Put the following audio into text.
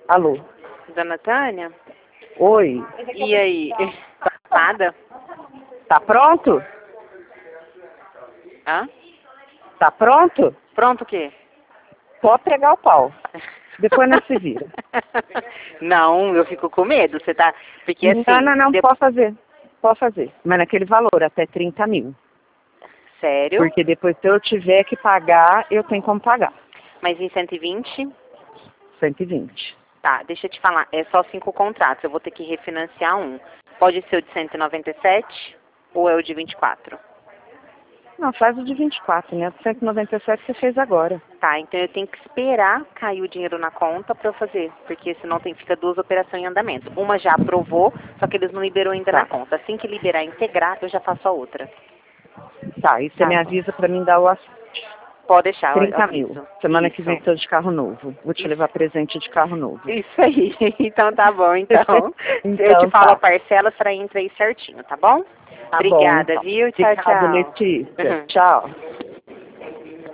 Alô? Dona Tânia? Oi? E aí? Nada? Tá pronto? Hã? Tá pronto? Pronto o quê? Pode pregar o pau. Depois não se vira. Não, eu fico com medo. Você tá... Porque assim... Não, pode fazer. Pode fazer. Mas naquele valor, até 30 mil. Sério? Porque depois se eu tiver que pagar, eu tenho como pagar. Mas em 120? 120. Tá, deixa eu te falar. É só 5 contratos. Eu vou ter que refinanciar um. Pode ser o de 197 ou é o de 24? Não, faz o de 24, né? O de 197 você fez agora. Tá, então eu tenho que esperar cair o dinheiro na conta pra eu fazer, porque senão fica 2 operações em andamento. Uma já aprovou, só que eles não liberou ainda na conta. Assim que liberar e integrar, eu já faço a outra. Tá, e você me avisa pra mim dar o assunto. Pode deixar, 30 mil. Semana que vem tô de carro novo. Vou te levar presente de carro novo. Isso aí. Então tá bom, então. Então eu te falo tá. a parcela pra entrar aí certinho, tá bom? Tá Obrigada, bom, então. viu? Tchau, Obrigado, tchau. Letícia. Tchau.